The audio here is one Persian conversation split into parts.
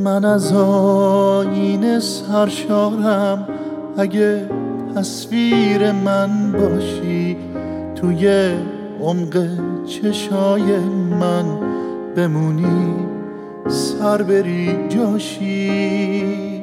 من از آینه سرشارم، اگه تصویر من باشی توی عمق چشای من بمونی، سر بری جاشی.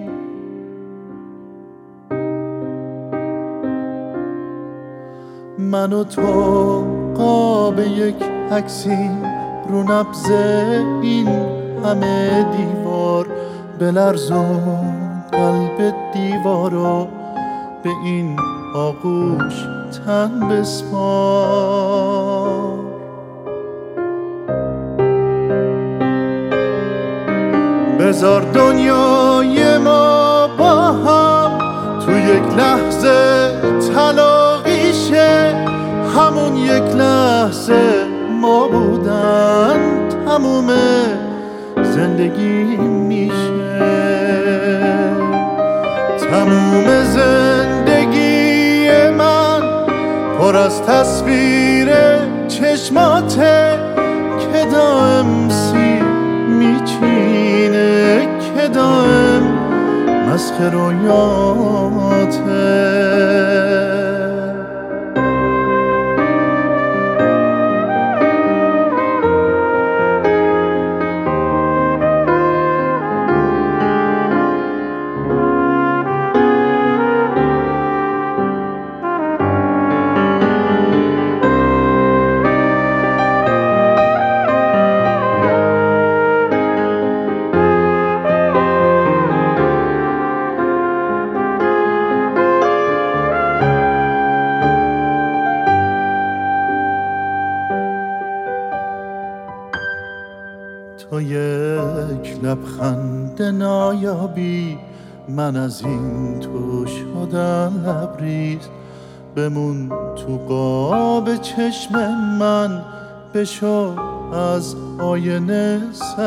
من و تو قاب یک عکسیم، رو نبض این همه دیوار، بلرزون قلب دیوارو به این آغوش تن بسپار. بذار دنیای ما با هم تو یک لحظه تلاقی شه، همون یک لحظه ما بودن تموم زندگی میشه. تموم زندگی من پر از تصویر چشماته که دائم سیب میچینه، که دائم مسخ رویاته. تو یک لبخند نایابی، من از این تو شدم لبریز، بمون تو قاب چشم من، بشو از آینه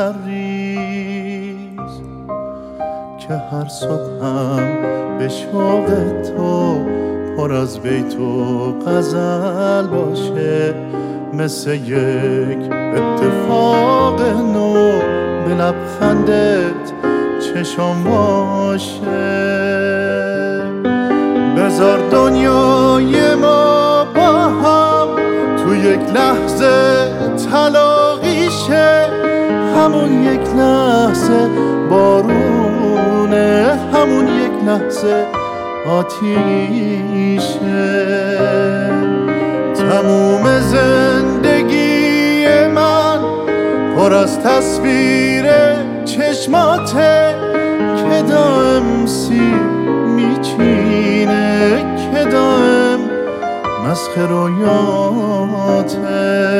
سرریز، که هر صبحم به شوق تو پر از بیت و غزل باشه، مثل یک اتفاق نو به لبخندت چشم باشه. بذار دنیای ما با هم تو یک لحظه تلاقی شه، همون یک لحظه بارونه، همون یک لحظه آتیشه. تموم زندگی من پر از تصویر چشماته که دائم سیب میچینه، که دائم مسخ رویاته.